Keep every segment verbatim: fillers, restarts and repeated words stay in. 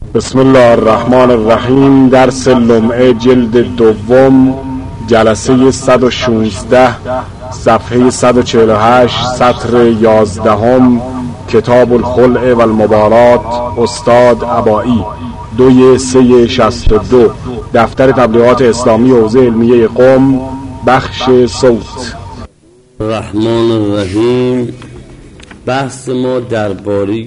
بسم الله الرحمن الرحیم. درس لمعه جلد دوم، جلسه صد و شانزده، صفحه صد و چهل و هشت، سطر یازدهم، کتاب الخلع و المبارات، استاد عبایی، دوی سه شصت و دو، دفتر تبلیغات اسلامی حوزه علمیه قم، بخش صوت. الرحمن الرحیم. بحث ما درباره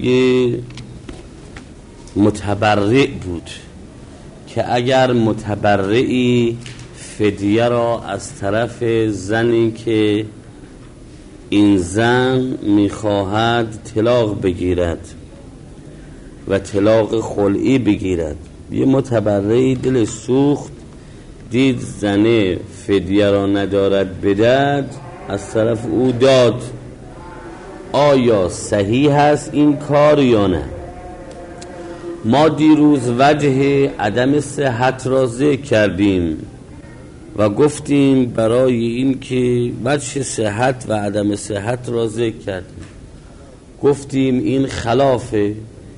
متبرع بود که اگر متبرعی فدیه را از طرف زنی که این زن میخواهد طلاق بگیرد و طلاق خلعی بگیرد، یه متبرعی دل سوخت، دید زنه فدیه را ندارد بدهد، از طرف او داد. آیا صحیح هست این کار یا نه؟ ما دیروز وجه عدم صحت را ذکر کردیم و گفتیم برای این که وجه صحت و عدم صحت را ذکر کردیم، گفتیم این خلافه،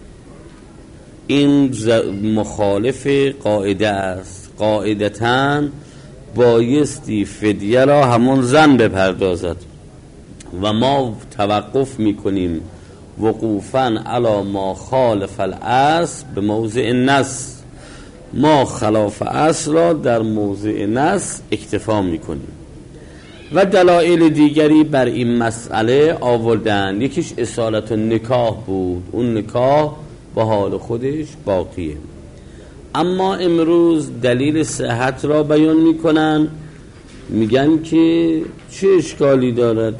این مخالف قاعده است. قاعدتاً بایستی فدیه را همون زن بپردازد و ما توقف میکنیم وقوفاً علی ما خالف الاصل به موضع نص. ما خلاف اصل را در موضع نص اکتفا میکنیم و دلایل دیگری بر این مسئله آوردن. یکیش اصالت نکاح بود، اون نکاح با حال خودش باقیه. اما امروز دلیل صحت را بیان میکنن، میگن که چه اشکالی دارد،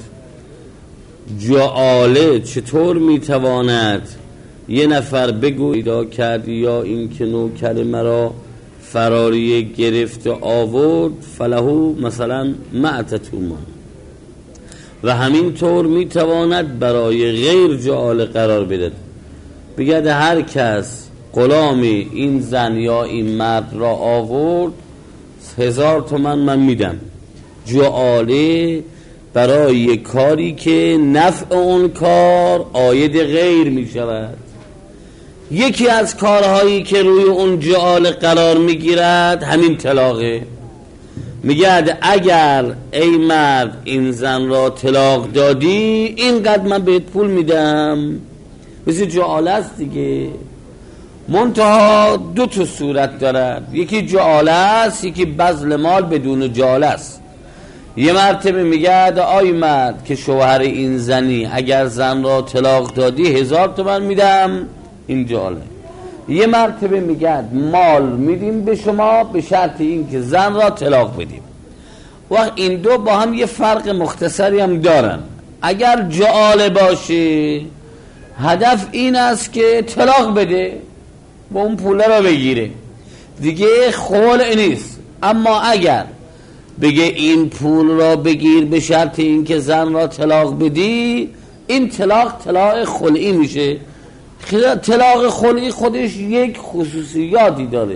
جعاله چطور میتواند یه نفر بگو ایدا کرد یا این که نوکر مرا فراریه گرفت و آورد فلهو مثلا معتتومان، و همین طور میتواند برای غیر جعاله قرار بدهد، بگه هر کس غلام این زن یا این مرد را آورد هزار تومن من میدم. جعاله برای کاری که نفع اون کار عاید غیر می شود. یکی از کارهایی که روی اون جعاله قرار می گیرد همین طلاقه. میگه اگر ای مرد این زن را طلاق دادی اینقدر من بهت پول میدم. مثل جعاله است دیگه، منتها دو تا صورت دارد، یکی جعاله است، یکی بذل مال بدون جعاله است. یه مرتبه میگه آی مرد که شوهر این زنی اگر زن را طلاق دادی هزار تومن میدم، این جعاله. یه مرتبه میگه مال میدیم به شما به شرط این که زن را طلاق بدیم. و این دو با هم یه فرق مختصری هم دارن. اگر جعاله باشه هدف این است که طلاق بده و اون پوله را بگیره، دیگه خلع نیست. اما اگر بگه این پول را بگیر به شرط این که زن را طلاق بدی، این طلاق طلاق خلعی میشه. طلاق خلعی خودش یک خصوصیاتی داره.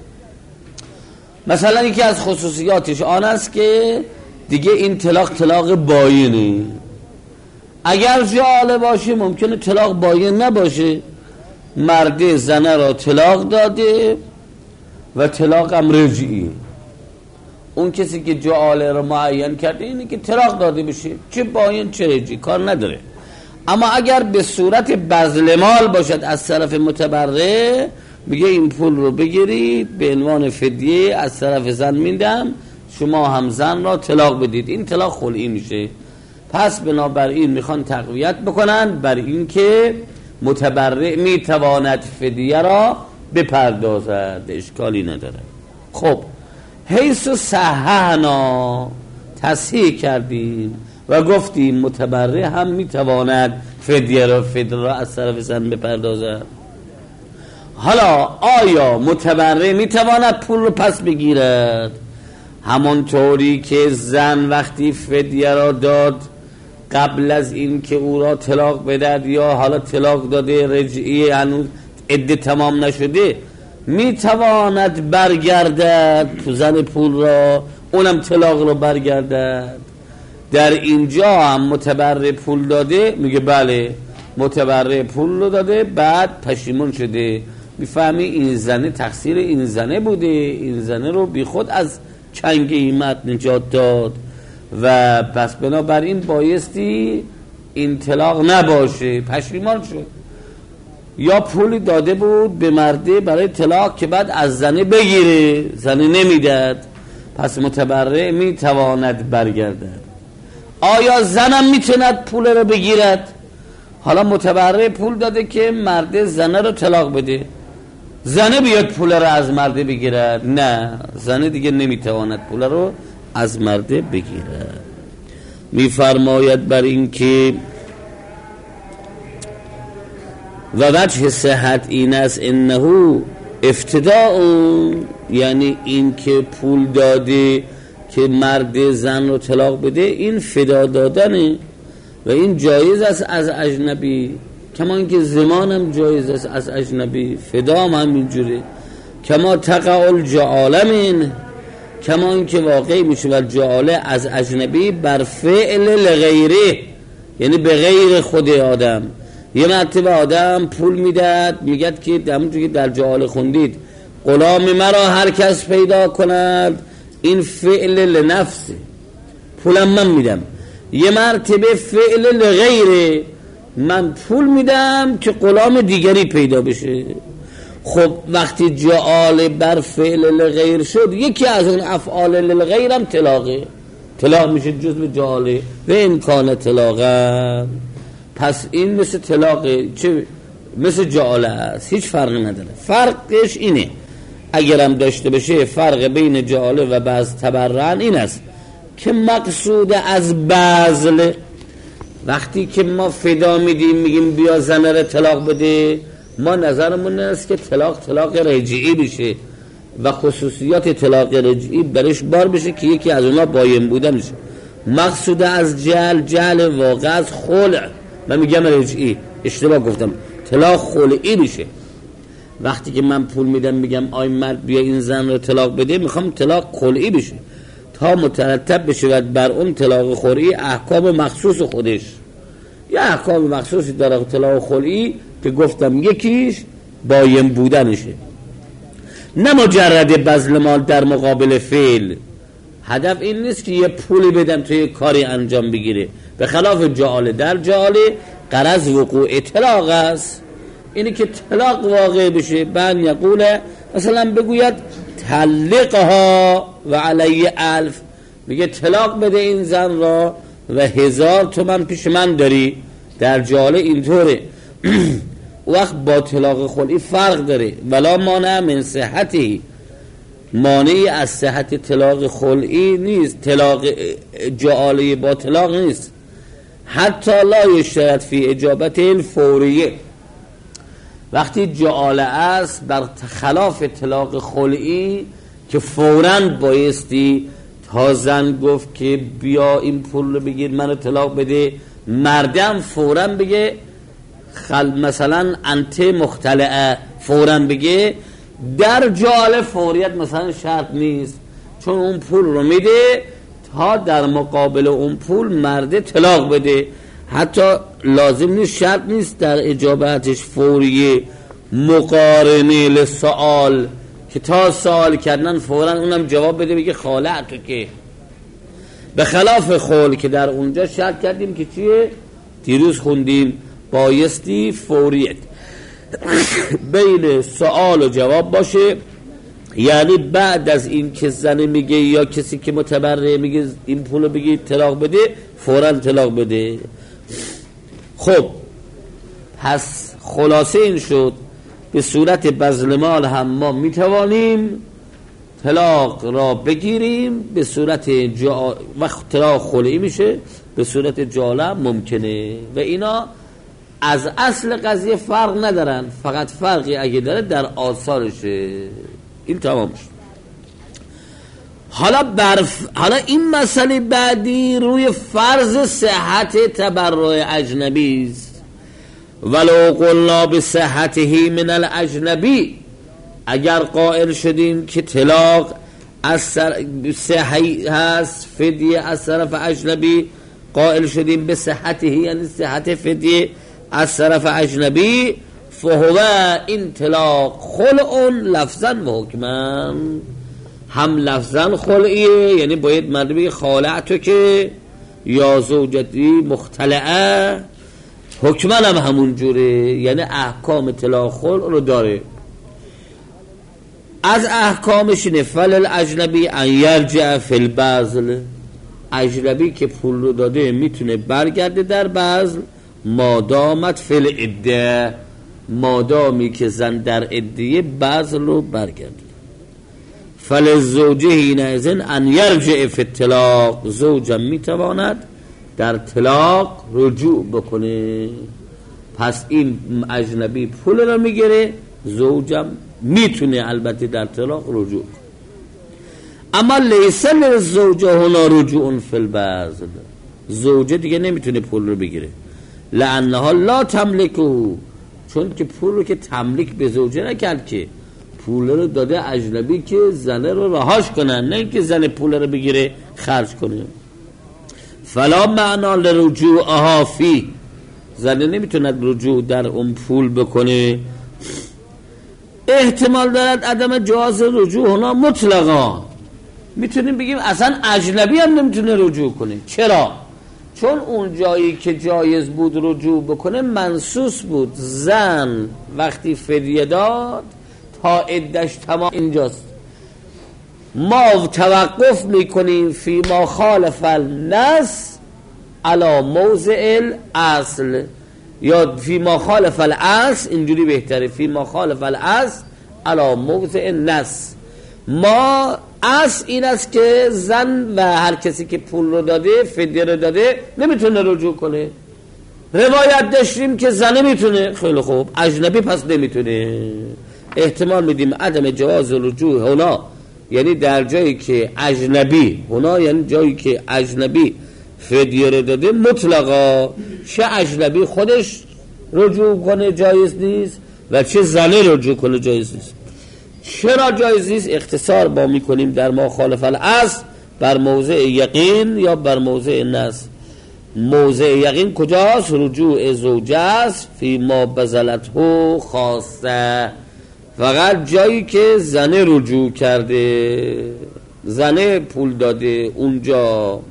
مثلا یکی از خصوصیاتش آن است که دیگه این طلاق طلاق باینه. اگر جعاله باشه ممکنه طلاق باین نباشه، مرد زنه را طلاق داده و طلاق هم رجعی. اون کسی که جعاله را معین کرده اینه که طلاق داده بشه، چه باین چه رجعی کار نداره. اما اگر به صورت بذل مال باشد از طرف متبرع، میگه این پول رو بگیری به عنوان فدیه از طرف زن میدم، شما هم زن را طلاق بدید، این طلاق خلعی میشه. پس بنابراین میخوان تقویت بکنن بر این که متبرع میتواند فدیه را بپردازد، اشکالی نداره. خب حیث و صححنا تصحیح کردیم و گفتیم متبرع هم میتواند فدیه را فدیه را از طرف زن بپردازد. حالا آیا متبرع میتواند پول رو پس بگیرد؟ همانطوری که زن وقتی فدیه را داد قبل از این که او را طلاق بدهد یا حالا طلاق داده رجعی هنوز عده تمام نشده، میتواند برگردد تو زن پول را، اونم طلاق رو برگردد. در اینجا هم متبرع پول داده، میگه بله متبرع پول رو داده بعد پشیمون شده میفهمی این زنه تقصیر این زنه بوده، این زنه رو بی خود از چنگ ایمت نجات داد و پس بنابراین بایستی این طلاق نباشه. پشیمان شد. یا پولی داده بود به مرده برای طلاق که بعد از زنه بگیره، زنه نمیداد، پس متبرع میتواند برگردد. آیا زنم میتواند پول رو بگیرد؟ حالا متبرع پول داده که مرده زنه رو طلاق بده، زنه بیاد پول رو از مرده بگیرد؟ نه، زنه دیگه نمیتواند پول رو از مرده بگیرد. میفرماید بر این که و وجه صحت این است انه افتداء، یعنی این که پول داده که مرد زن رو طلاق بده این فدا دادنه و این جایز است از اجنبی، کما اینکه زمان هم جایز است از اجنبی، فدا هم همینجوره. کما تقع الجعاله من، کما اینکه واقعی میشه و جعاله از اجنبی بر فعل لغیره، یعنی به غیر خود آدم. یه مرتبه آدم پول میداد، میگد که همونجوری که در جعاله خوندید غلام مرا هر کس پیدا کند، این فعل لنفسه، پولم من میدم. یه مرتبه فعل لغیره، من پول میدم که غلام دیگری پیدا بشه. خب وقتی جعاله بر فعل لغیر شد، یکی از اون افعال لغیر هم طلاقه، طلاق میشه جزء جعاله و امکان طلاقه. پس این مثل طلاقه، چه مثل جعاله است، هیچ فرقی نداره. فرقش اینه اگرم داشته بشه، فرق بین جعاله و بعض تبرعن این است که مقصود از بذل، وقتی که ما فدا میدیم میگیم بیا زنه رو طلاق بده، ما نظرمون است که طلاق طلاق رجعی بشه و خصوصیات طلاق رجعی برش بار بشه که یکی از اونا باین بودن بشه. مقصود از جعل، جعل واقع از خلع، من میگم رجعی، اشتباه گفتم، طلاق خلعی بشه. وقتی که من پول میدم میگم آی مرد بیا این زن رو طلاق بده، میخوام طلاق خلعی بشه تا مترتب بشه بر اون طلاق خلعی احکام مخصوص خودش. یا احکام مخصوصی داره طلاق خلعی که گفتم یکیش باین بودنشه، نه مجرد بذل مال در مقابل فعل. هدف این نیست که یه پولی بدم توی کاری انجام بگیره، به خلاف جعاله. در جعاله غرض وقوع طلاق است، اینی که طلاق واقع بشه. بعد یقوله مثلا بگوید طلقها و علی الف، میگه طلاق بده این زن را و هزار تومن پیش من داری. در جعاله اینطوره. وقت با طلاق خلعی فرق داره. ولا مانع من صحتی، مانعی از صحت طلاق خلعی نیست، طلاق جعاله با طلاق نیست. حتی لا یشترط فی اجابت الفوریه، وقتی جعاله است بر خلاف طلاق خلعی که فوراً بایستی تا زن گفت که بیا این پول رو بگیر منو طلاق بده، مردم فوراً بگه خل مثلا انت مختلعه، فوراً بگه. در جعاله فوریت مثلا شرط نیست، چون اون پول رو میده تا در مقابل اون پول مرده طلاق بده. حتی لازم نیست، شرط نیست در اجابتش فوریه مقارنه لسؤال که تا سوال کردن فوراً اونم جواب بده بگه خالعتو، که به خلاف خول که در اونجا شرط کردیم که چیه، دیروز خوندیم بایستی فوریت بین سوال و جواب باشه. یعنی بعد از این که زنه میگه یا کسی که متبرع میگه این پولو بگی طلاق بده، فوراً طلاق بده. خب پس خلاصه این شد به صورت بذل مال هم ما میتوانیم طلاق را بگیریم، به صورت جا... وقت طلاق خلعی میشه به صورت جعاله ممکنه و اینا از اصل قضیه فرق ندارن، فقط فرقی اگه داره در آثارشه. این تمام شد. حالا برف... حالا این مسئله بعدی روی فرض صحت تبرع اجنبی است. ولو قلنا بصحته من الاجنبی، اگر قائل شدیم که طلاق از سر... صحیح هست، فدیه از طرف اجنبی، قائل شدیم به صحته یعنی صحت فدیه از طرف اجنبی، فهو این طلاق خلع لفظا و حکما، هم لفظا خلعیه، یعنی باید مرد بگه خالعتو که یا زوجتی مختلعه، حکما هم همون جوره، یعنی احکام طلاق خلع رو داره. از احکامش اینه فلل اجنبی ان یرجع فی البذل، اجنبی که پول رو داده میتونه برگرده در بذل، مادامت فی العده، مادامی که زن در عده بذل رو برگرده. فللزوجه حینئذ ان یرجع فی الطلاق، زوجم میتواند در طلاق رجوع بکنه. پس این اجنبی پول رو میگیره، زوجم میتونه البته در طلاق رجوع. اما لیس للزوجه هنا رجوع فی البذل، زوجه دیگه نمیتونه پول رو بگیره، لانها لا تملکه، چون که پول رو که تملیک به زوجه نکرد، که پول رو داده اجنبی که زنه رو رهاش کنن، نه اینکه زن پول رو بگیره خرج کنه. فلا معنا لرجوعها فی، زنه نمیتونه رجوع در اون پول بکنه. احتمال دارد عدم جواز رجوع هنا مطلقا، میتونیم بگیم اصلا اجنبی هم نمیتونه رجوع کنه. چرا؟ چون اون جایی که جایز بود رجوع بکنه منصوص بود، زن وقتی فدیه داد تا عدش تمام اینجاست. ما توقف میکنیم فی ما خالف النص علی موضع الاصل، یا فی ما خالف الاصل، اینجوری بهتره، فی ما خالف الاصل علی موضع النص. ما اصل این است که زن و هر کسی که پول رو داده، فدیه رو داده، نمیتونه رجوع کنه. روایت داشتیم که زن میتونه، خیلی خوب، اجنبی پس نمیتونه. احتمال میدیم عدم جواز رجوع هنا، یعنی در جایی که اجنبی، هنا یعنی جایی که اجنبی فدیه رو داده مطلقا، چه اجنبی خودش رجوع کنه جایز نیست و چه زنه رجوع کنه جایز نیست. چرا جایز نیست؟ اختصار با میکنیم در ما خالف الاصل بر موضع یقین یا بر موضع نص. موضع یقین کجاست؟ رجوع زوجه است فی ما بذلته خاصه، فقط جایی که زنه رجوع کرده، زنه پول داده، اونجا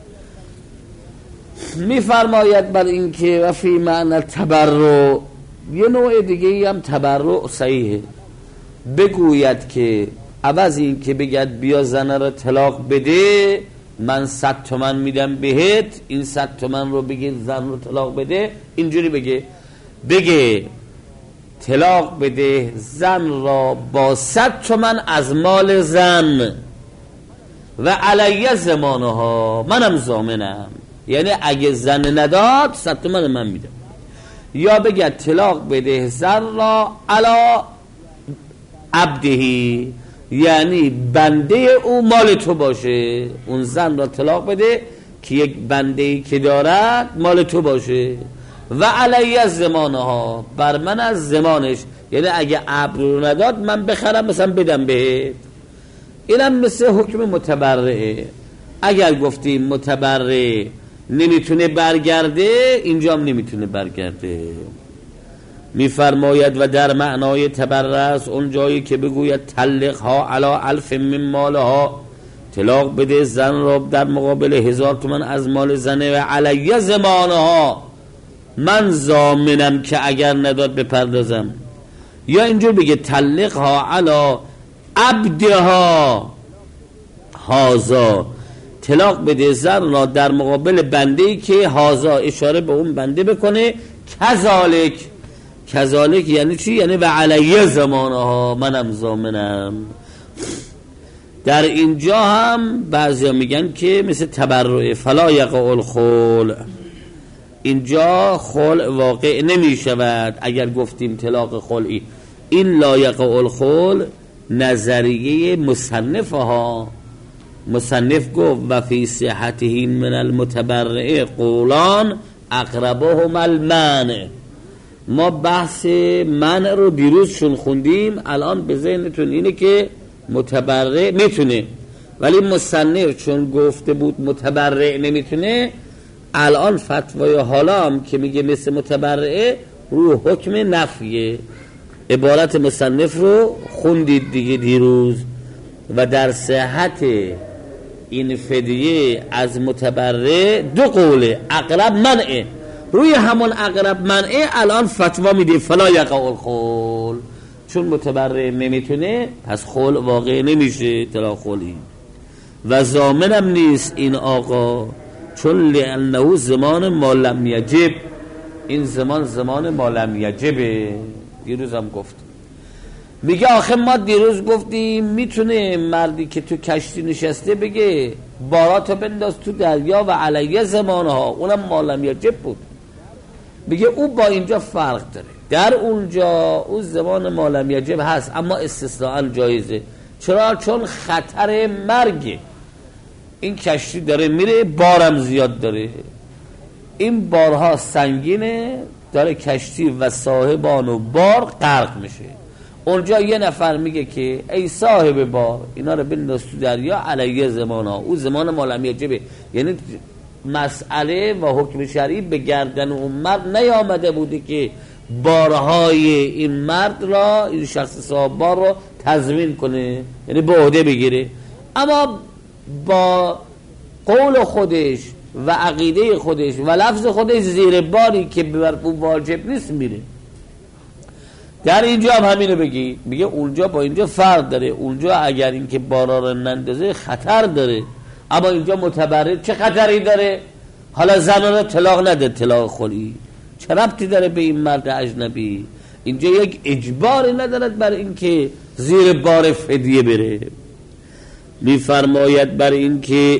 میفرماید بر این که و فی معنی تبرع، یه نوع دیگه هم تبرع صحیحه، بگوید که عوض این که بگید بیا زنه رو طلاق بده، من صد تومن میدم بهت، این صد تومن رو بگید زن رو طلاق بده، اینجوری بگه بگه طلاق بده زن را با صد تومن از مال زن و علیه زمانها، منم ضامنم، یعنی اگه زن نداد صد تومن من میدم. یا بگه طلاق بده زن را علی عبدهی، یعنی بنده او مال تو باشه، اون زن را طلاق بده که یک بندهی که دارد مال تو باشه، و علیه از زمانها، بر من از زمانش، یعنی اگه عبد رو نداد من بخرم مثلا بدم بهت. اینم مثل حکم متبرعه. اگر گفتیم متبرع نمیتونه برگرده، اینجا هم نمیتونه برگرده. میفرماید و در معنای تبرع است اون جایی که بگوید طلقها علی الف من مالها، طلاق بده زن را در مقابل هزار تومن از مال زنه و علیه زمانها، من ضامنم که اگر نداد بپردازم. یا اینجور بگه طلقها علی عبدها هازا، طلاق بده زن را در مقابل بنده‌ای که هازا، اشاره به اون بنده بکنه، کذالک. کذالک یعنی چی؟ یعنی و علیه زمانها، منم ضامنم. در اینجا هم بعضیا میگن که مثل تبرع فلا یقع الخلع، اینجا خلع واقع نمی شود اگر گفتیم طلاق خلعی. این لا یقع الخلع نظریه مصنف ها، مصنف گفت و فی صحته من المتبرع قولان اقربهم المانع. ما بحث منع رو دیروزشون خوندیم، الان به ذهنتون اینه که متبرع میتونه، ولی مصنف چون گفته بود متبرع نمیتونه، الان فتوای حالا هم که میگه مثل متبرعه روی حکم نفیه. عبارت مصنف رو خوندید دیگه دیروز و در صحت این فدیه از متبرع دو قوله، اقرب منعه. روی همون اقرب منعه الان فتوا میده فلا یقع الخول، چون متبرع نمیتونه پس خول واقع نمیشه طلاق خولی و ضامنم نیست این آقا، چون لانه زمان ما لم یجب، این زمان زمان ما لم یجبه. دیروز هم گفتم میگه آخه ما دیروز گفتیم میتونه مردی که تو کشتی نشسته بگه باراتو بنداز تو دریا و علیه زمانها، اونم ما لم یجب بود. بگه او با اینجا فرق داره، در اونجا او زمان ما لم یجب هست اما استثناء جایزه. چرا؟ چون خطر مرگه، این کشتی داره میره، بارم زیاد داره، این بارها سنگینه، داره کشتی و صاحبان و بار غرق میشه. اونجا یه نفر میگه که ای صاحب بار اینا رو بنداز تو دریا علیه زمان ها، او زمان ما لم یجبه. یعنی مسئله و حکم شرعی به گردن اون مرد نیامده بوده که بارهای این مرد را، این شخص صاحب بار را تضمین کنه، یعنی به عهده بگیره، اما با قول خودش و عقیده خودش و لفظ خودش زیر باری که بر او واجب نیست میره. در اینجا هم همینو بگی، میگه اونجا با اینجا فرق داره، اونجا اگر اینکه بارا رو نندازه خطر داره، اما اینجا متبرع چه خطری داره؟ حالا زن رو طلاق نده، طلاق خلی چه ربطی داره به این مرد اجنبی؟ اینجا یک اجباری ندارد بر اینکه زیر بار فدیه بره. میفرماید بر اینکه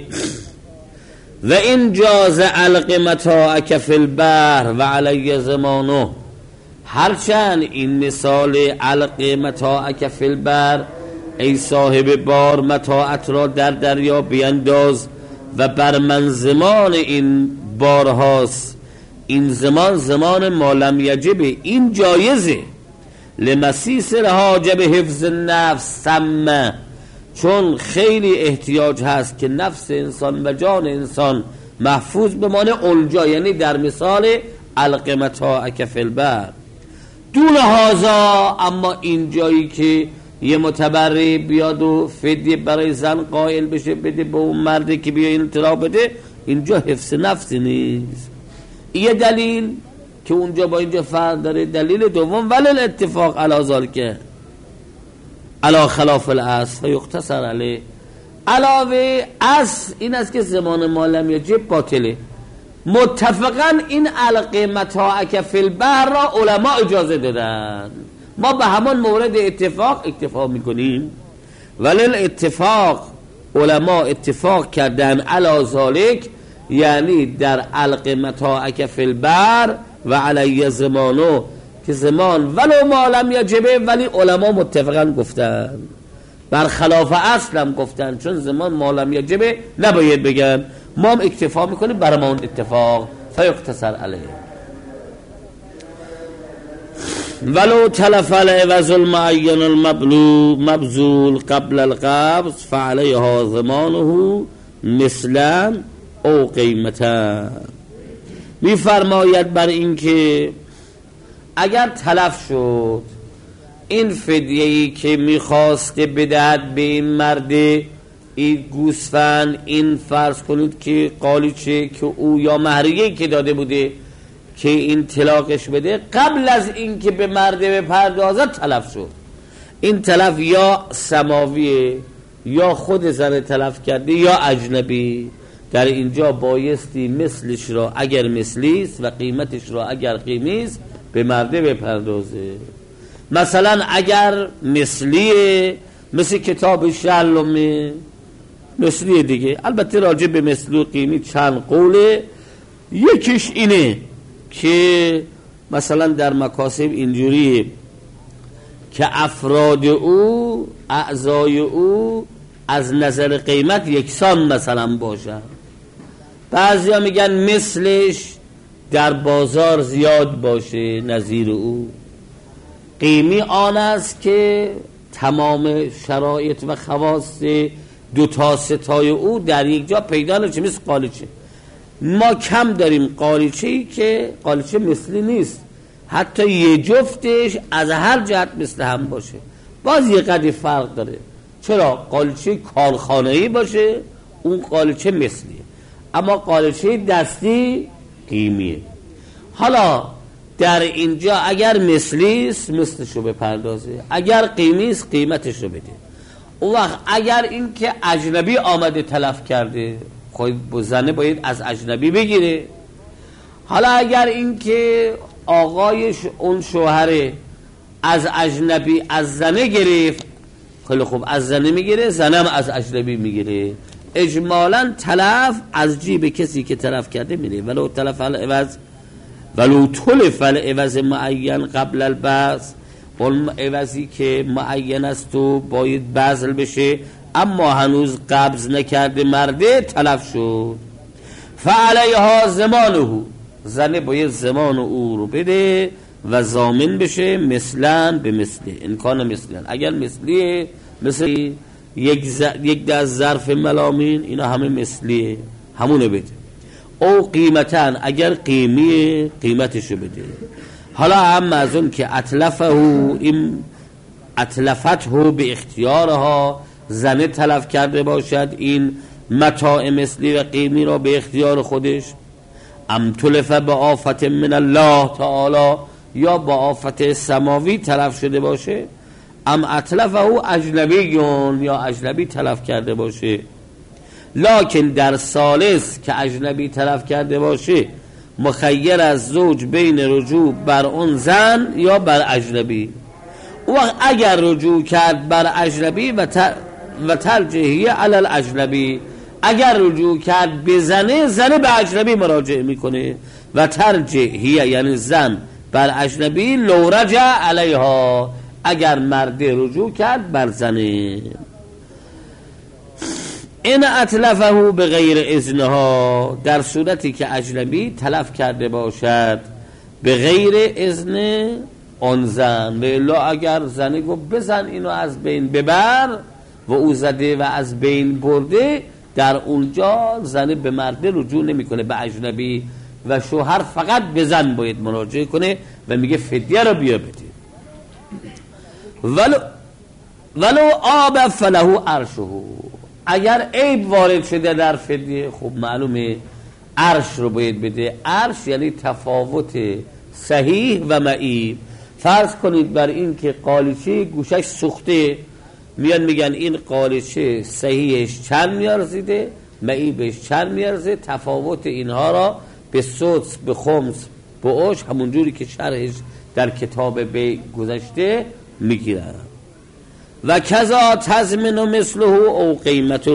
و این جاز علق متاعک فی البحر و علی زمانه، هرچند این مثال علق متاعک فی البحر، ای صاحب بار متاعت را در دریا بینداز و بر من زمان این بارهاست، این زمان زمان ما لم یجب، این جایزه. لمسیس حاجب حفظ نفس سمه، چون خیلی احتیاج هست که نفس انسان و جان انسان محفوظ بمانه اونجا، یعنی در مثال علق متاعک فی البحر. دون هازا، اما این جایی که یه متبرع بیاد و فدیه برای زن قائل بشه بده به اون مرده که بیا این اطلاع بده، اینجا حفظ نفسی نیست. یه دلیل که اونجا با اینجا فرق داره. دلیل دوم ولل اتفاق علی ذالک علا خلاف الاصل فیقتصر علیه، علاوه اصل این است که زمان ما لم یجب باطله. متفقا این علق متاعک فی البحر را علما اجازه دادن، ما به همون مورد اتفاق اکتفا میکنیم. ولی اتفاق علما اتفاق کردن علی ذالک، یعنی در علق متاعک فی البحر و علی زمانو، که زمان ولو ما لم یجبه، ولی علما متفقا گفتن، برخلاف اصل هم گفتن، چون زمان ما لم یجبه نباید بگن، ما هم اکتفا میکنیم برای ما اون اتفاق فیقتصر علیه. ولو تلف العوض المعین المبذول قبل القبض فعلیها ضمانه مثلا او قیمتا. میفرماید بر این که اگر تلف شد این فدیه‌ای که میخواسته بدهد به این مرده، این گوسفند، این فرض کنید که قالیچه که او یا مهریه‌ای که داده بوده که این طلاقش بده، قبل از این که به مرده بپردازد تلف شد. این تلف یا سماویه یا خود زن تلف کرده یا اجنبی. در اینجا بایستی مثلش را اگر مثلیست و قیمتش را اگر قیمیست به مرده بپردازه. مثلا اگر مثلیه، مثل کتاب شلومه مثلیه دیگه، البته راجع به مثلی و قیمی چند قوله. یکیش اینه که مثلا در مکاسب اینجوریه که افراد او، اعضای او از نظر قیمت یکسان مثلا باشن. بعضی ها میگن مثلش در بازار زیاد باشه نظیر او. قیمی آن است که تمام شرایط و خواص دو تا ستای او در یک جا پیدا نشه، مثل قالیچه. ما کم داریم قالیچه‌ای که قالیچه مثلی نیست، حتی یه جفتش از هر جهت مثل هم باشه، باز یه قدری فرق داره. چرا؟ قالیچه کارخانه‌ای باشه اون قالیچه مثلیه، اما قالیچه دستی قیمیه. حالا در اینجا اگر مثلیست مثلشو بپردازه، اگر قیمیست قیمتشو بده. اون وقت اگر این که اجنبی آمده تلف کرده، خود بزنه باید از اجنبی بگیره. حالا اگر این که آقای اون شوهر از اجنبی از زنه گرفت، خیلی خوب از زنه میگیره، زنم از اجنبی میگیره، اجمالا تلف از جیب کسی که تلف کرده میره. ولو تلف العوض ولو تلف العوض معین قبل البذل، اون عوضی که معین است و باید بذل بشه اما هنوز قبض نکرده مرده، تلف شد. فعلیها زمانه، زنه باید زمان او رو بده و ضامن بشه، مثلا به مثله. این کان مثلا اگر مثلیه، مثل یک ز... یک دست ظرف ملامین، اینا همه مثلیه، همونه بده. او قیمتن اگر قیمیه قیمتشو بده. حالا هم از اون که اتلفه این اتلفته به اختیارها، زنه تلف کرده باشد این متاع مثلی و قیمی را به اختیار خودش، ام تلفه به آفت من الله تعالی، یا با آفت سماوی تلف شده باشه، ام اتلفه اجنبیون، یا اجنبی تلف کرده باشه. لکن در ثالث که اجنبی تلف کرده باشه، مخیر از زوج بین رجوع بر اون زن یا بر اجنبی. وقت اگر رجوع کرد بر اجنبی و, تر و ترجیحی علی الاجنبی، اگر رجوع کرد به زنه، زنه به اجنبی مراجعه میکنه و ترجیحی یعنی زن بر اجنبی، لو رجع علیها، اگر مرد رجوع کرد بر زنه. این اتلفه به غیر اذنها، در صورتی که اجنبی تلف کرده باشد به غیر اذن آن زن. ولی اگر زنی گفت بزن اینو از بین ببر و او زده و از بین برده، در اونجا زنی به مرد رجوع نمیکنه، به اجنبی، و شوهر فقط به زن باید مراجعه کنه و میگه فدیه رو بیا بده. ولو ولو آب فله عرشه، اگر عیب وارد شده در فدیه، خب معلومه عرش رو باید بده. عرش یعنی تفاوت صحیح و معیب. فرض کنید بر این که قالیچه گوشش سوخته، میان میگن این قالیچه صحیحش چند میارزیده، معیبش چند میارزه، تفاوت اینها را به سدس، به خمس، به عشر، همون جوری که شرحش در کتاب بی گذشته میگیرن. و کذا تضمن مثله او قیمته،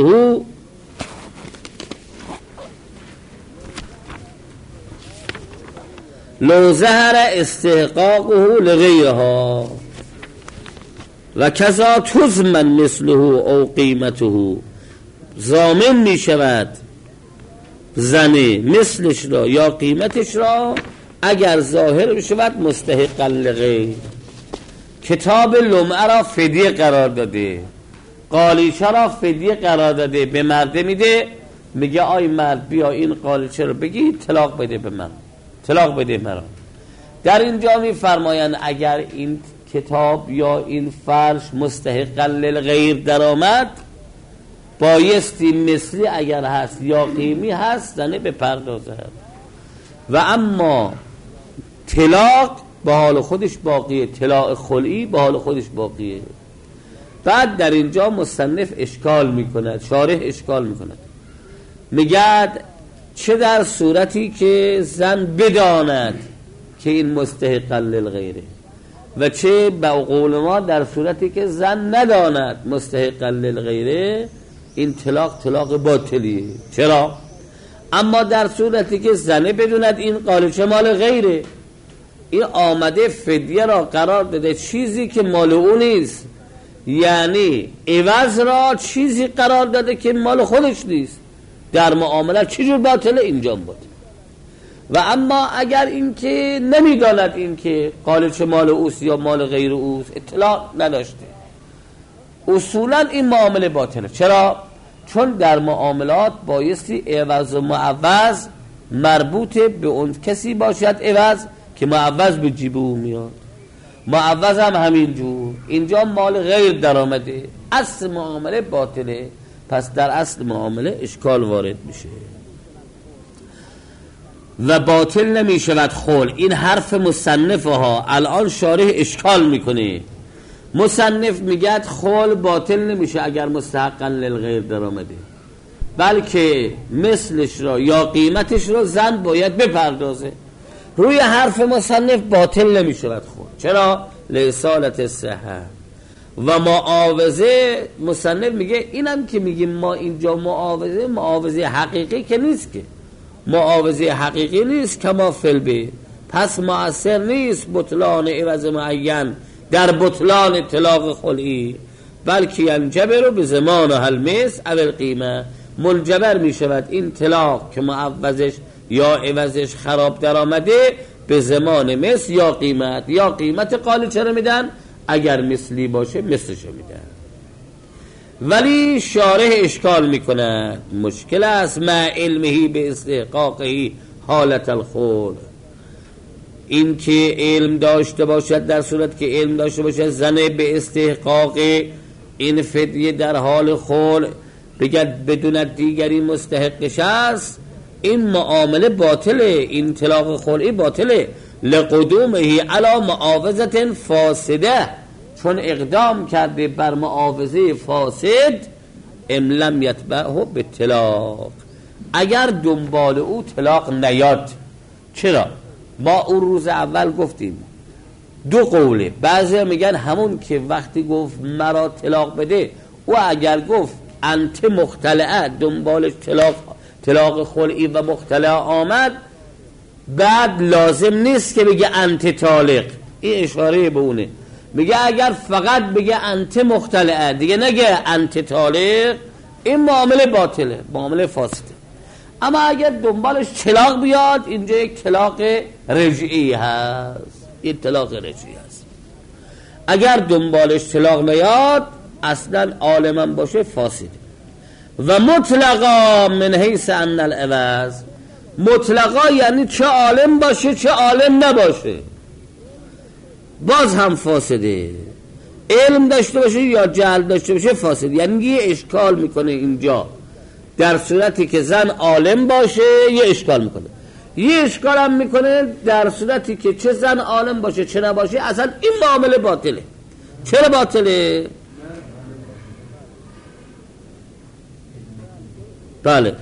لو ظهر استحقاقه لغیرها، و کذا تضمن مثله او قیمته، ضامن می شود زنه مثلش را یا قیمتش را اگر ظاهر بشود مستحقا لغیر. کتاب لمعه را فدیه قرار داده، قالیچه را فدیه قرار داده، به مرده میده، میگه آی مرد بیا این قالیچه رو بگی طلاق بده به من، طلاق بده مرا. در اینجا میفرمایند اگر این کتاب یا این فرش مستحقا للغیر در آمد، بایستی مثلی اگر هست یا قیمی هست زنه به پردازه، و اما طلاق به حال خودش باقیه، طلاق خلعی به حال خودش باقیه. بعد در اینجا مصنف اشکال میکند، شارح اشکال میکند، میگد چه در صورتی که زن بداند که این مستحقا للغیره، و چه به قول ما در صورتی که زن نداند مستحقا للغیره، این طلاق طلاق باطلیه. چرا؟ اما در صورتی که زنه بدوند این قالیچه مال غیره، این آمده فدیه را قرار داده چیزی که مال او نیست، یعنی عوض را چیزی قرار داده که مال خودش نیست، در معامله چجور باطله اینجا بود. و اما اگر این که نمیداند این که قالیچه مال اوست یا مال غیر اوست، اطلاع نداشته، اصولا این معامله باطله. چرا؟ چون در معاملات بایستی عوض و معوض مربوط به اون کسی باشد عوض که معوض به جیب او میاد، معوض هم همین جور. اینجا مال غیر در آمده، اصل معامله باطله، پس در اصل معامله اشکال وارد میشه و باطل نمی شود خلع. این حرف مصنف ها الان شارح اشکال میکنه. مصنف میگه خلع باطل نمیشه اگر مستحقا للغیر در آمده، بلکه مثلش را یا قیمتش را زن باید بپردازه. روی حرف مصنف باطل نمی شود خلع. چرا؟ لإصالة صحة. و معاوضه مصنف میگه اینم که میگیم ما اینجا معاوضه معاوضه حقیقی که نیست، که معاوضه حقیقی نیست کما فلبه، پس مؤثر نیست بطلان عوض معین در بطلان طلاق خلعی، بلکه ینجبر به زمان هلمس اول قیمه، منجبر می شود این طلاق که معوضش یا عوضش خراب در آمده به زمان مس یا قیمت. یا قیمت قالی چرا میدن؟ اگر مثلی باشه مثلشو میدن. ولی شارح اشکال میکنه، مشکل است مع علمهی به استحقاقهی حالت الخلع، این که علم داشته باشد، در صورت که علم داشته باشد زن به استحقاق این فدیه در حال خلع بگد بدون دیگری مستحقش است، این معامله باطله، این طلاق خلعی باطله. لقدومه علی معاوضه فاسده، چون اقدام کرده بر معاوضه فاسد، ام لم یتبعه به طلاق، اگر دنبال او طلاق نیاد. چرا؟ ما اون روز اول گفتیم دو قوله، بعضی میگن همون که وقتی گفت مرا طلاق بده، او اگر گفت انت مختلعه دنبالش طلاق طلاق خلعی و مختلعه آمد، بعد لازم نیست که بگه انت طالق. این اشاره به اونه، میگه اگر فقط بگه انت مختلعه دیگه نگه انت طالق، این معامله باطله، معامله فاسده. اما اگر دنبالش طلاق بیاد، اینجا یک طلاق رجعی هست، یک طلاق رجعی هست. اگر دنبالش طلاق نیاد اصلا عالما باشه فاسده. و مطلقا من حیث ان العوض، مطلقا یعنی چه عالم باشه چه عالم نباشه باز هم فاسده، علم داشته باشه یا جهل داشته باشه فاسده. یعنی یه اشکال میکنه اینجا، در صورتی که زن عالم باشه یه اشکال میکنه، یه اشکال هم میکنه در صورتی که چه زن عالم باشه چه نباشه اصلا این معامله باطله. چرا باطله؟ بله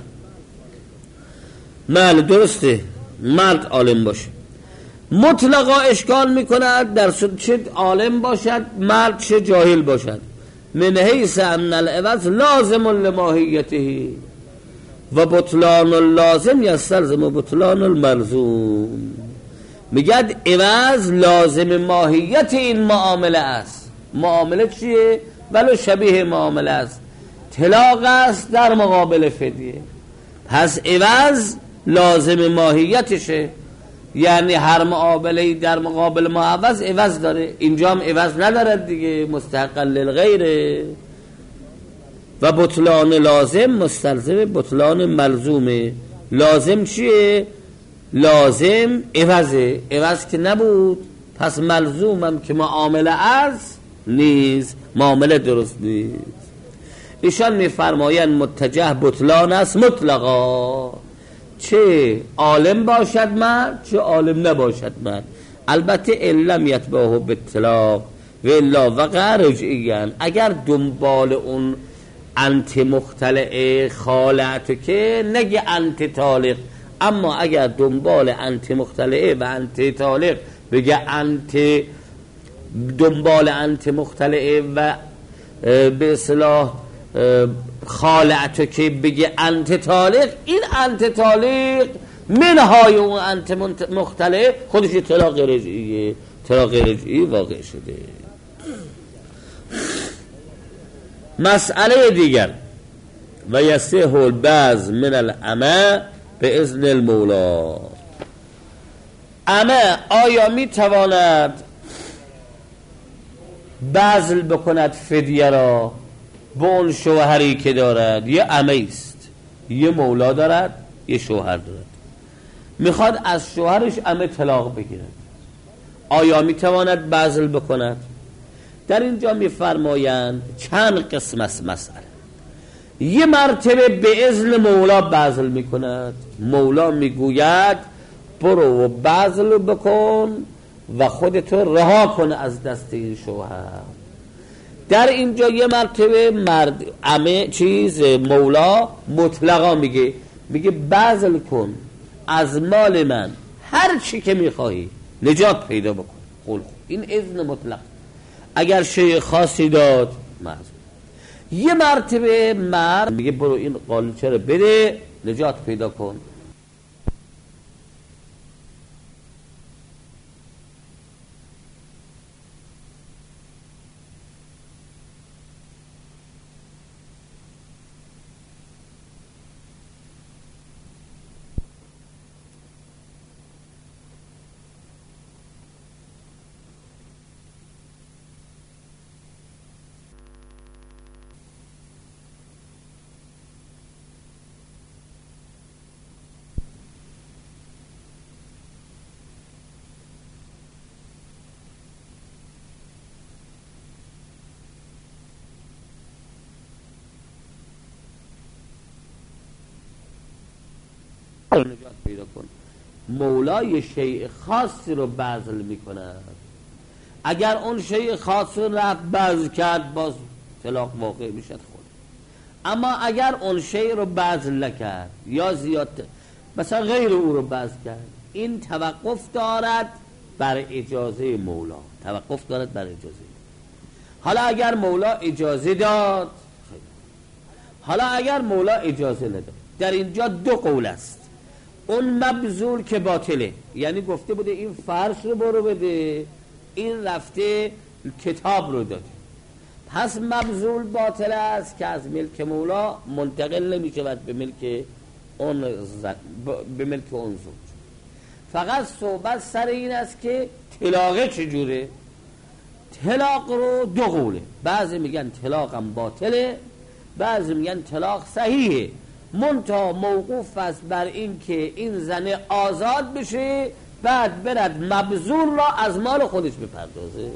بله درسته، مرد عالم باشه. مطلقا اشکال میکند در صورت چه عالم باشد مرد چه جاهل باشد. من حیث ان العوض لازم لماهیته و بطلان اللازم یستلزم بطلان الملزوم. میگد عوض لازم ماهیت این معامله است. معامله چیه؟ ولو شبیه معامله است، طلاق است در مقابل فدیه، پس عوض لازم ماهیتشه. یعنی هر معامله در مقابل معوض عوض داره، اینجا هم عوض ندارد دیگه، مستحقا للغیره. و بطلان لازم مستلزم بطلان ملزومه. لازم چیه؟ لازم عوضه، عوض که نبود پس ملزومم که معامله است نیست، معامله درست نیست. ایشان میفرمایند متجه بطلان است مطلقا، چه عالم باشد مرد چه عالم نباشد مرد. البته علم یتبعه بالطلاق و الا وقع رجعیان، اگر دنبال اون انت مختلعه خالعتو که نگه انت طالق، اما اگر دنبال انت مختلعه و انت طالق بگه انت دنبال انت مختلعه و به اصطلاح خالعتو که بگه انت طالق، این انت طالق منهای اون انت مختلع خودش طلاق رجعیه، طلاق رجعی واقع شده. مسئله دیگر و یصح البذل من الامه به اذن المولا. امه آیا می تواند بذل بکند فدیه را با اون شوهری که دارد؟ یه امه است، یه مولا دارد، یه شوهر دارد، میخواد از شوهرش امه طلاق بگیرد. آیا میتواند بذل بکند؟ در اینجا میفرمایند چند قسم است مسئله. یه مرتبه به اذن مولا بذل میکند، مولا میگوید برو و بذل بکن و خودتو رها کن از دست این شوهر. در اینجا یه مرتبه مرد امه چیز مولا مطلقا میگه میگه بذل کن از مال من هر چی که میخواهی، نجات پیدا بکن. خل این اذن مطلق. اگر شیء خاصی داد معذور. یه مرتبه مرد میگه برو این قالیچه رو بده نجات پیدا کن. نجات پیدا کن. مولا یه شیء خاصی رو بذل میکنه. اگر اون شیء خاص رو رفت بذل کرد باز طلاق واقع میشد خود. اما اگر اون شیء رو بذل نکرد یا زیاد مثلا غیر او رو بذل کرد، این توقف دارد بر اجازه مولا. توقف دارد بر اجازه. حالا اگر مولا اجازه داد، حالا اگر مولا اجازه نداد، در اینجا دو قول است. اون مبذول که باطله، یعنی گفته بوده این فرش رو برو بده، این رفته کتاب رو داده، پس مبذول باطل است که از ملک مولا منتقل نمی شود به ملک اون زن، به ملک اون زوج. فقط صحبت سر این است که طلاق چجوره. طلاق رو دو قوله، بعضی میگن طلاقم باطله، بعضی میگن طلاق صحیحه، منتها موقوف است بر این که این زنه آزاد بشه، بعد برد مبذول را از مال خودش بپردازه.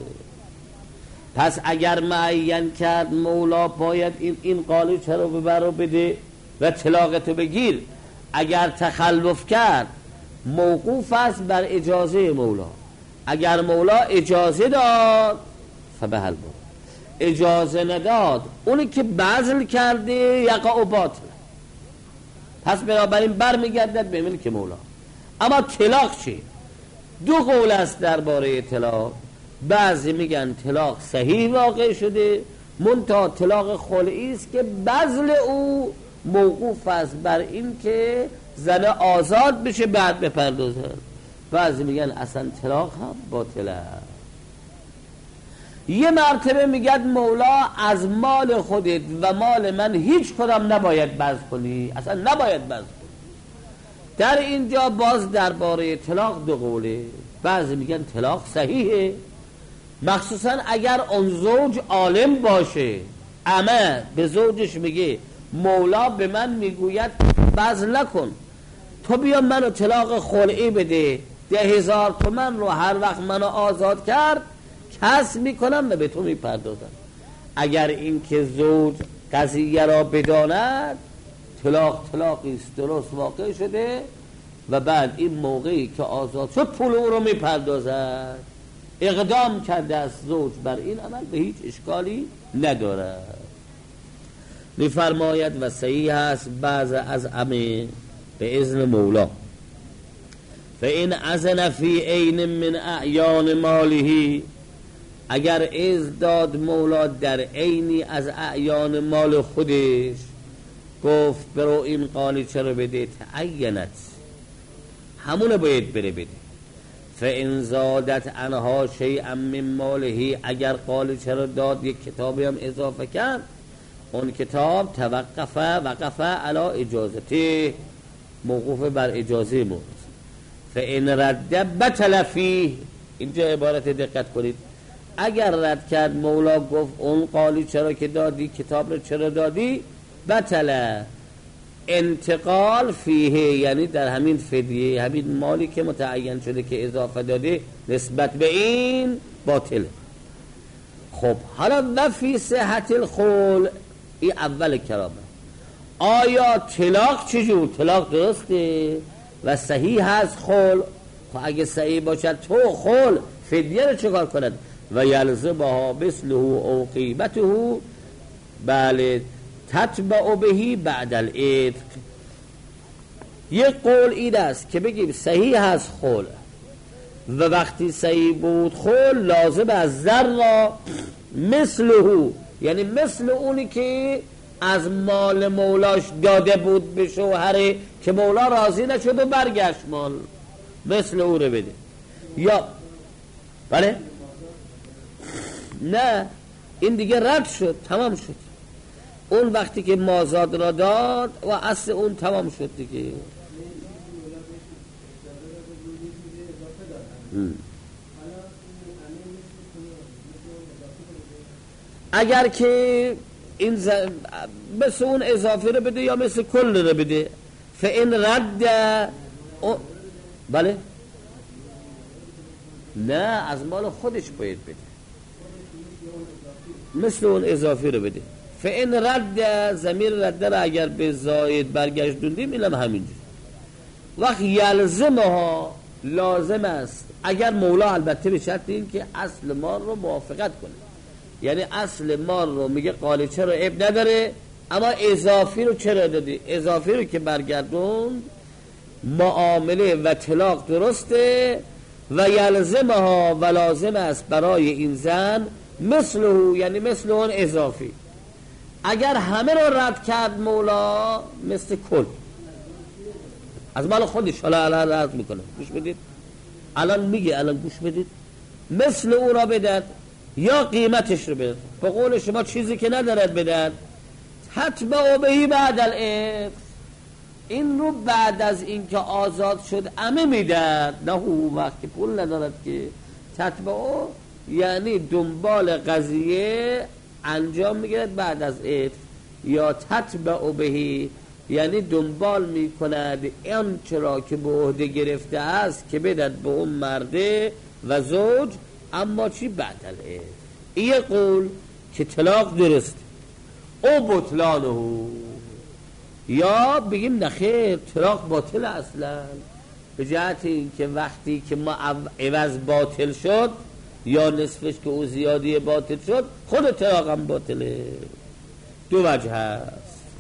پس اگر معین کرد مولا باید این این قالیچه رو ببر و بده و طلاقتو بگیر، اگر تخلف کرد موقوف است بر اجازه مولا. اگر مولا اجازه داد فبهل بود، اجازه نداد اونی که بذل کرده یقع و باطل، پس بنابراین بر میگردد به ملک مولا. اما طلاق چی؟ دو قول است درباره طلاق. بعضی میگن طلاق صحیح واقع شده، منتها طلاق خلعی است که بذل او موقوف است بر این که زن آزاد بشه بعد بپردازه. بعضی میگن اصلا طلاق هم باطله. یه مرتبه میگد مولا از مال خودت و مال من هیچ کدام نباید بذل کنی، اصلا نباید بذل کنی. در اینجا باز درباره طلاق دو قوله. بعضی میگن طلاق صحیحه، مخصوصا اگر اون زوج عالم باشه. اما به زوجش میگه مولا به من میگوید بذل نکن، تو بیا منو طلاق خلعی بده، ده هزار تومن رو هر وقت منو آزاد کرد کسب میکنم و به تو میپردازم. اگر این که زوج قضیه را بداند، طلاق طلاقی است درست واقع شده و بعد این موقعی که آزاد شد پول او رو میپردازد. اقدام کرده است زوج بر این عمل، به هیچ اشکالی ندارد. میفرماید و صحیح است بعض از امه به اذن مولا، فإن اذن فی عین من اعیان ماله، اگر اذن داد مولا در عینی از اعیان مال خودش، گفت برو این قالیچه رو بده، تعینت همونه باید بره بده. فإن زادت عنها شیئا من ماله، اگر قالیچه رو داد یک کتابی هم اضافه کرد، اون کتاب توقف وقف علی اجازته، موقوف بر اجازه مولا. فإن رد بطل فیه، اینجا عبارت دقت کنید، اگر رد کرد مولا گفت اون قالی چرا که دادی، کتاب رو چرا دادی، بطل انتقال فیه یعنی در همین فدیه، همین مالی که متعین شده که اضافه داده نسبت به این باطله. خب حالا و فی صحت الخلع، این اول کلامه. آیا طلاق چجور؟ طلاق درسته و صحیح هست خلع؟ خب اگه صحیح باشد تو خلع فدیه رو چکار کند؟ و یلزمها مثله او قیمته، بله تتبع بهی بعد العتق. یک قول این است که بگیم صحیح هست خلع و وقتی صحیح بود خلع لازم از ذر مثله، یعنی مثل اونی که از مال مولاش داده بود به شوهره که مولا راضی نشد و برگشت مال، مثل او رو بده. یا بله نه این دیگه رد شد، تمام شد. اون وقتی که مازاد را داد و اصل اون تمام شد دیگه. اگر که این ز... مثل اون اضافه رو بده یا مثل کل رو بده، فإن رد او... بله نه از مال خودش باید بده، مثل اون اضافه رو بده. فإن رد، ضمیر رد را اگر به زاید برگشتوندیم اینم همینجور. وقت یلزمها لازم است، اگر مولا البته به شرط این که اصل مال رو موافقت کنه، یعنی اصل مال رو میگه قالیچه رو عیب نداره اما اضافی رو چرا دادی؟ اضافی رو که برگردون معامله و طلاق درسته. و یلزمها و لازم است برای این زن مثله، یعنی مثل اون اضافی. اگر همه رو رد کرد مولا مثل کل از مال خودش، حالا الان رد میکنه، گوش بدید الان میگه، الان گوش بدید، مثل او را بدد یا قیمتش رو بدد. به قول شما چیزی که ندارد بدد تتبع بهی بعد العتق، این رو بعد از این که آزاد شد امه میدد، نه او وقتی پول ندارد که. تتبع یعنی دنبال قضیه انجام میگیرد بعد از عتق، یا تتبع بهی یعنی دنبال میکند این چرا که به عهده گرفته است که بدد به اون مرده و زوج، اما چی بعد العتق. این قول که طلاق درست او بطلانه، یا بگیم نخیر طلاق باطل اصلا، به جهت این که وقتی که ما عوض باطل شد یا نصفش که او زیادی باطل شد خود طلاق هم باطله. دو وجه هست.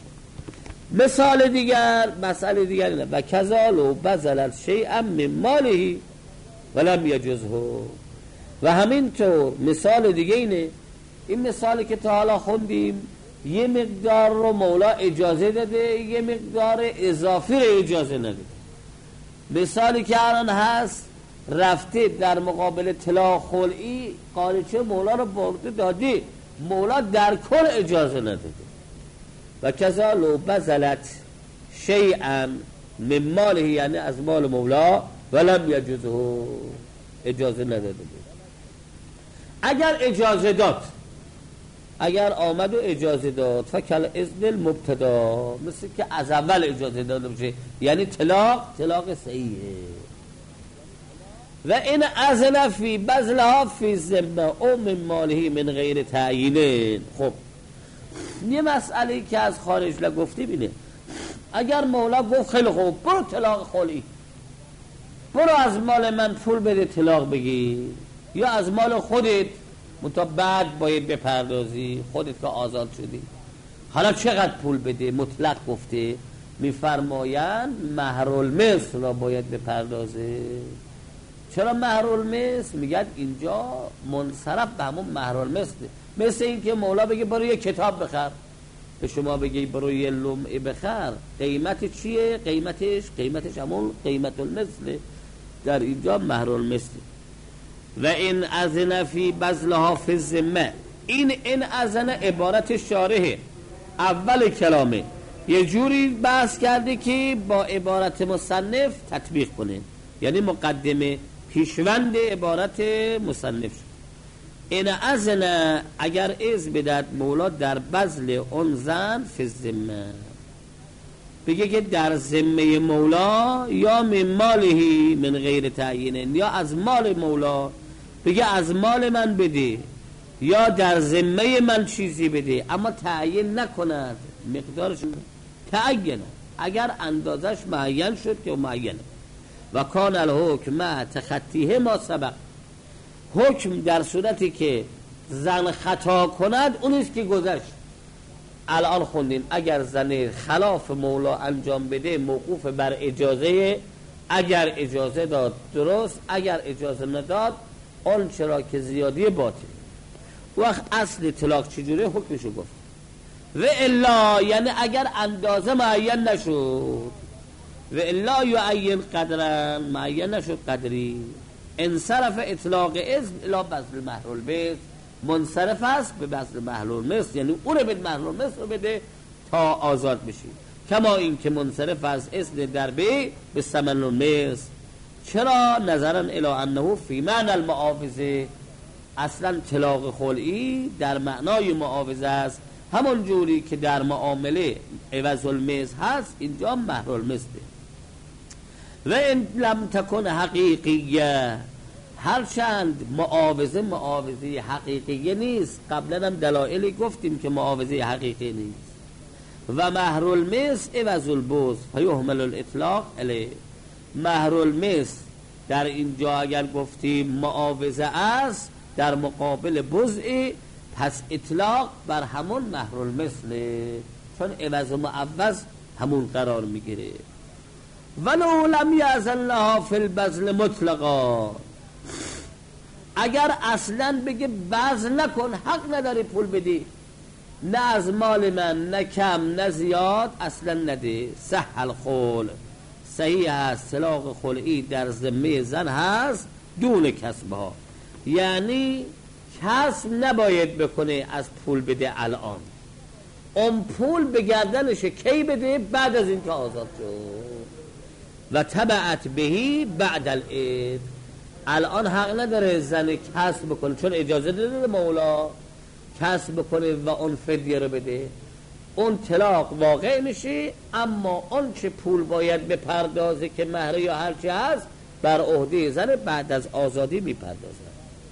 مثال دیگر، مسئله دیگر اینه و کذال و بذلت شیئا من ماله ولم یجزه، و همینطور مثال دیگه اینه، این مثالی که تا حالا خوندیم یه مقدار رو مولا اجازه داده، یه مقدار اضافی رو اجازه نداده. مثالی که الان هست رفته در مقابل طلاق خلعی قالیچه مولا رو برده داده، مولا در کل اجازه نداده. و کذالو بذلت شیئا من ماله یعنی از مال مولا ولم یجزه، اجازه نداده. اگر اجازه داد، اگر آمد و اجازه داد فکل اذن المبتدا، مثل که از اول اجازه داده باشه، یعنی طلاق طلاق صحیحه. و این اذن فی بذلها فی ذمه او من ماله من غیر تعیین. خب یه مسئله که از خارج لگفتی بینه، اگر مولا گفت خیلی خوب برو طلاق خلی، برو از مال من پول بده طلاق بگی، یا از مال خودت منتها بعد باید بپردازی، خودت که آزاد شدی، حالا چقدر پول بده؟ مطلق گفته، میفرمایند مهر المثل را باید بپردازه. چرا مهر المثل؟ میگن اینجا منصرف به همون مهر المثل، مثل این که مولا بگه برو یه کتاب بخر، به شما بگه برو یه لمعه بخر، قیمت چیه؟ قیمتش قیمتش همون قیمت المثل، در اینجا مهر المثل. و این اذن فی بذلها فی الذمه، این این اذن عبارت شارحه، اول کلامه یه جوری بحث کرده که با عبارت مصنف تطبیق کنه، یعنی مقدمه پیشوند عبارت مصنف شد. این اذن اگر از بدد مولا در بذل اون زن فی الذمه، بگه که در ذمه مولا یا من مالهی من غیر تعیین، یا از مال مولا بگه از مال من بده یا در ذمه من چیزی بده، اما تعیین نکند مقدارش، تعیین اگر اندازش معین شد که معینه. و کان الحکم مع تخطیه ما سبق، حکم در صورتی که زن خطا کند اونیست که گذشت. الان خوندیم اگر زن خلاف مولا انجام بده موقوف بر اجازه، اگر اجازه داد درست، اگر اجازه نداد اون چرا که زیادی باطل. وقت اصل طلاق چجوره حکمشو گفت. و الا یعنی اگر اندازه معین نشد، و الا یعین قدرا معین نشد قدری، انصرف اطلاق اذن الا بذل مهر البیت، منصرف است به بذل مهر المثل، یعنی اون به مهر المثل رو بده تا آزاد بشی. کما این که منصرف است اذن در بی به ثمن المثل. چرا؟ نظرا الی انه فی معنی المعاوضه، اصلا طلاق خلعی در معنای معاوضه است، همون جوری که در معامله عوض المثل هست اینجا مهر المثل. و ان لم تکن حقیقیه، هرچند معاوضه معاوضه حقیقیه نیست، قبلا هم دلایلی گفتیم که معاوضه حقیقی نیست. و مهر المثل عوض البوز فیحمل الاطلاق علیه، مهر المثل در اینجا اگر گفتیم معاوضه است در مقابل بزعی، پس اطلاق بر همون مهر المثل، چون عوض و معوض همون قرار میگیره. ولو لم یأذن لها فی البذل مطلقا، اگر اصلا بگه بذل نکن، حق نداری پول بدی، نه از مال من نه کم نه زیاد، اصلا نده، صح الخلع، صحیح هست طلاق خلعی در ذمه زن هست دون کسبها، یعنی کسب نباید بکنه از پول بده الان، اون پول به گردنش کی بده؟ بعد از این که آزاد شد. و تبعت بهی بعد العید، الان حق نداره زن کسب بکنه چون اجازه داده مولا کسب بکنه و اون فدیه رو بده، اون طلاق واقع میشه، اما اون چه پول باید بپردازه که مهر یا هرچی هست بر عهده زن بعد از آزادی میپردازه.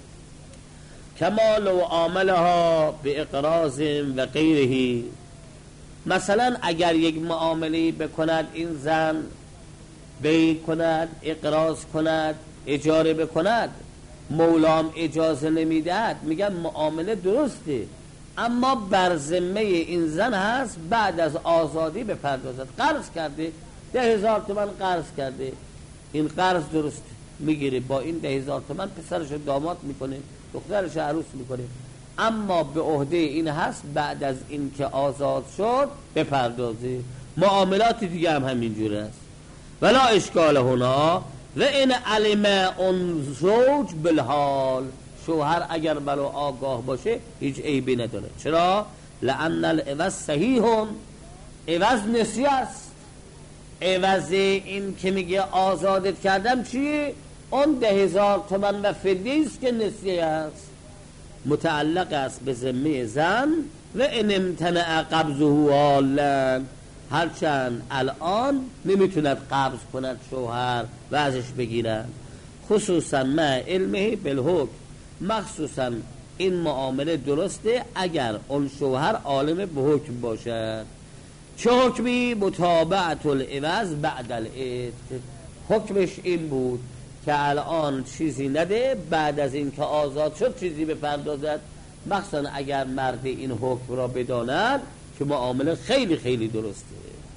کما لو عاملها به اقراض و غیره، مثلا اگر یک معامله بکند این زن، بیع کند، اقراض کند، اجاره بکند، مولام اجازه نمیدهد، میگن معامله درسته اما بر ذمه این زن هست بعد از آزادی بپردازد. قرض کرده ده هزار تومن قرض کرده، این قرض درسته میگیره، با این ده هزار تومن پسرش داماد میکنه، دخترش عروس میکنه، اما به عهده این هست بعد از این که آزاد شد بپردازه. معاملات دیگه هم همینجوره است. ولا اشکال هنا و این علم اون زوج بالحال، شوهر اگر بلو آگاه باشه هیچ عیبی نداره. چرا؟ لأن العوض صحیح، عوض نسیه است، عوض این که میگه آزادت کردم چیه؟ اون ده هزار تومن و فدیه است که نسیه است، متعلق است به ذمه زن. و ان امتنع قبضه حالا، هرچند الان نمیتوند قبض کند شوهر و ازش بگیرن، خصوصا مع علمه بالحکم، مخصوصا این معامله درسته اگر اون شوهر عالم به حکم باشد. چه حکمی؟ متابعت العوض بعد العتق، حکمش این بود که الان چیزی نده، بعد از این که آزاد شد چیزی بپردازد، مخصوصا اگر مرد این حکم را بداند که معامله خیلی خیلی درسته.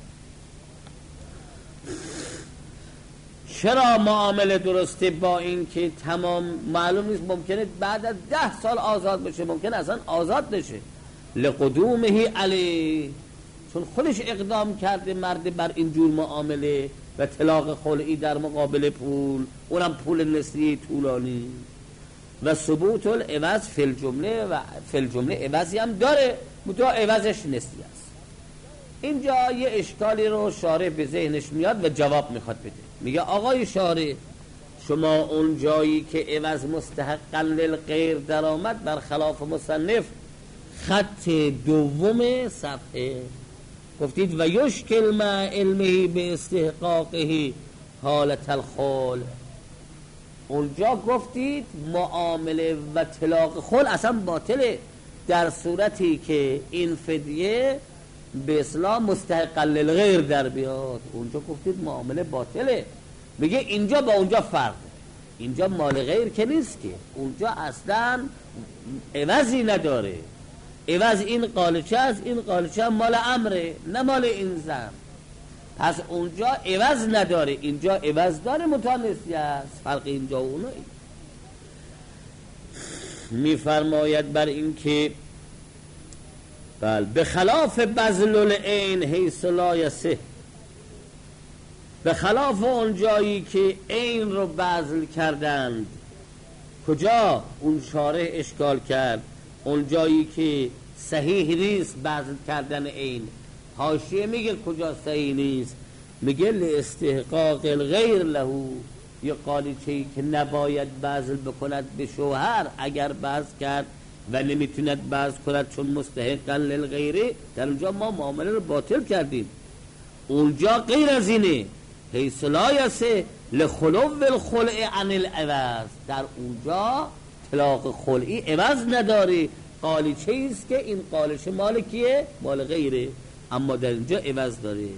چرا معامله درسته؟ با این که تمام معلوم نیست، ممکنه بعد از ده سال آزاد بشه، ممکنه اصلا آزاد نشه، لقدومه علی، چون خودش اقدام کرده مرد بر اینجور معامله و طلاق خلعی در مقابل پول، اونم پول نسیه طولانی. و ثبوت العوض فی الجمله، و فی الجمله عوضی هم داره متو عوضش نسیه است. اینجا یه اشکالی رو شارح به ذهنش میاد و جواب میخواد بده. میگه آقای شارح، شما اون جایی که عوض مستحقا للغیر در آمد برخلاف مصنف، خط دوم صفحه گفتید و یشکل مع علمه به استحقاقه حالت الخلع. اونجا گفتید معامله و طلاق خلع اصلا باطله در صورتی که این فدیه به اصلاح مستحق للغیر در بیاد. اونجا گفتید معامله باطله. میگه اینجا با اونجا فرق، اینجا مال غیر که نیست که، اونجا اصلا عوضی نداره. عوض این قالچه از این قالچه مال امره نه مال این زن، پس اونجا عوض نداره، اینجا عوض داره متانسی است. فرق اینجا و اونو میفرماید بر این که بل به خلاف بذل العین حیث لا یصح، به خلاف اون جایی که عین رو بذل کردند. کجا اون شارح اشکال کرد؟ اون جایی که صحیح نیست بذل کردن عین. حاشیه میگه کجا صحیح نیست، میگه لاستحقاق الغیر له، یه قالیچه‌ای که نباید بذل بکند به شوهر اگر بذل کرد و نمیتوند بذل کند چون مستحق للغیره، در اونجا ما معامله رو باطل کردیم. اونجا غیر از اینه، حیث لا یصح لخلو الخلع عن العوض، در اونجا طلاق خلعی عوض نداره، قالیچه است که این قالیچه مال کیه؟ مال غیره، اما در اینجا عوض داره.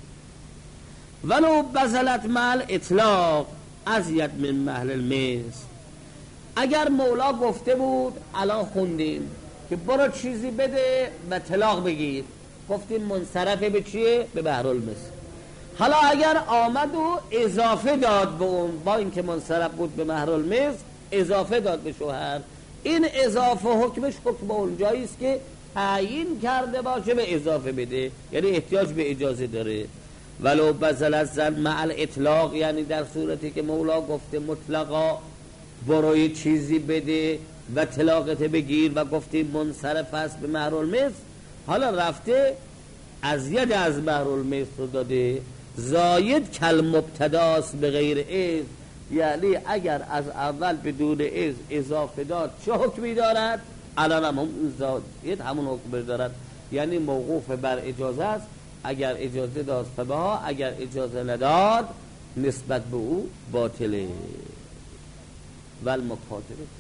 ولو بذلت مع اطلاق ازید من محل المثل، اگر مولا گفته بود الان خوندیم که برو چیزی بده و طلاق بگیر، گفتیم منصرفه به چیه؟ به بحر المثل. حالا اگر آمد و اضافه داد به اون، با اینکه منصرف بود به مهر المثل اضافه داد به شوهر، این اضافه حکمش حکم اونجایی است که تعیین کرده باشه به اضافه بده، یعنی احتیاج به اجازه داره. ولو بذل الزن مع الاطلاق، یعنی در صورتی که مولا گفته مطلقا برای چیزی بده و طلاقت بگیر و گفتی منصرف است به مهر المثل، حالا رفته از ید از مهر المثل رو داده، زاید کل مبتداست به غیر اذن، یعنی اگر از اول بدون اذن اضافه داد چه حکمی دارد؟ الان هم زاید همون حکم دارد، یعنی موقوف بر اجازه است. اگر اجازه داد فبها، اگر اجازه نداد نسبت به او باطله. والمکاتبه